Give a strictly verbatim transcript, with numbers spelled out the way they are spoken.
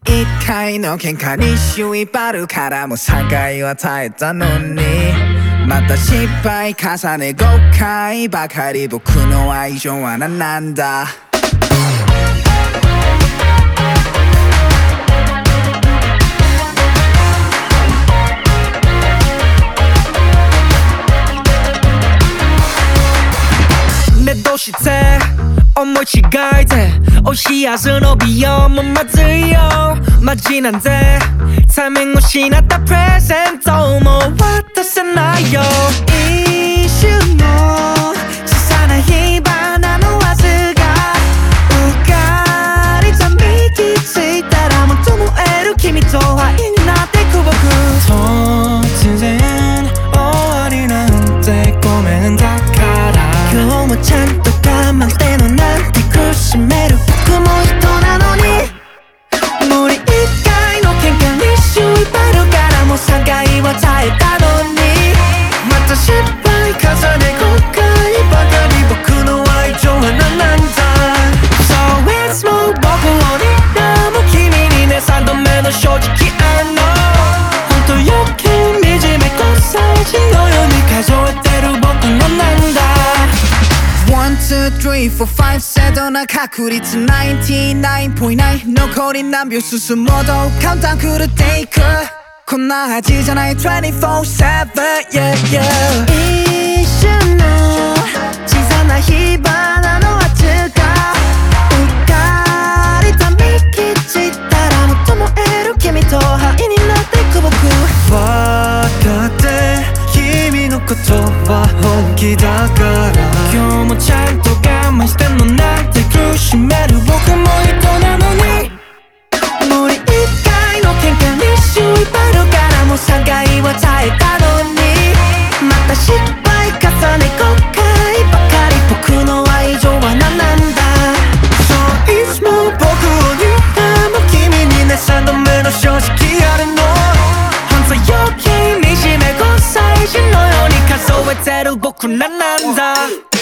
一回の喧嘩に周囲バルからも差がを与えたのにまた失敗重ねごかいばかり僕の愛情は何なんだねどうして思い違いでお幸せの美容もまずいよマジなんでタイミング失ったプレゼントも渡せないよ一瞬の小さな火花のわずかうかりざみ気づいたらもっと燃える君と愛になってく僕突然終わりなんてごめんだから今日もちゃんと我慢してのなんて苦しめる僕も人なのに無理一回の喧嘩に周囲バルからも差がを与えたのにまた失敗重ね後悔ばかり僕の愛情は何なんだ So it's more 僕を睨む君にね三度目の正直あの本当余計惨めごさい児のように数えてる僕のなんだワン、ツー、スリー、フォー、ファイブ、セドな確率 ナインティナインポイントナイン 残り何秒進もうとカウントダウン狂っていくこんな味じゃないにじゅうよじかん、yeah, yeah 一瞬の小さな火花のわずかうかりたみ気づいたらもっと燃える君と愛になってく僕わかって君のことは本気だから今日もちゃんと我慢してんのなんて苦しめる僕も人なのに無理一回の喧嘩に周囲バルからも差がを与えたのにまた失敗重ね後悔ばかり僕の愛情は何なんだそういつも僕を睨む君にね三度目の正直あるの犯罪余計惨めごさい児のように数えてる僕らなんだ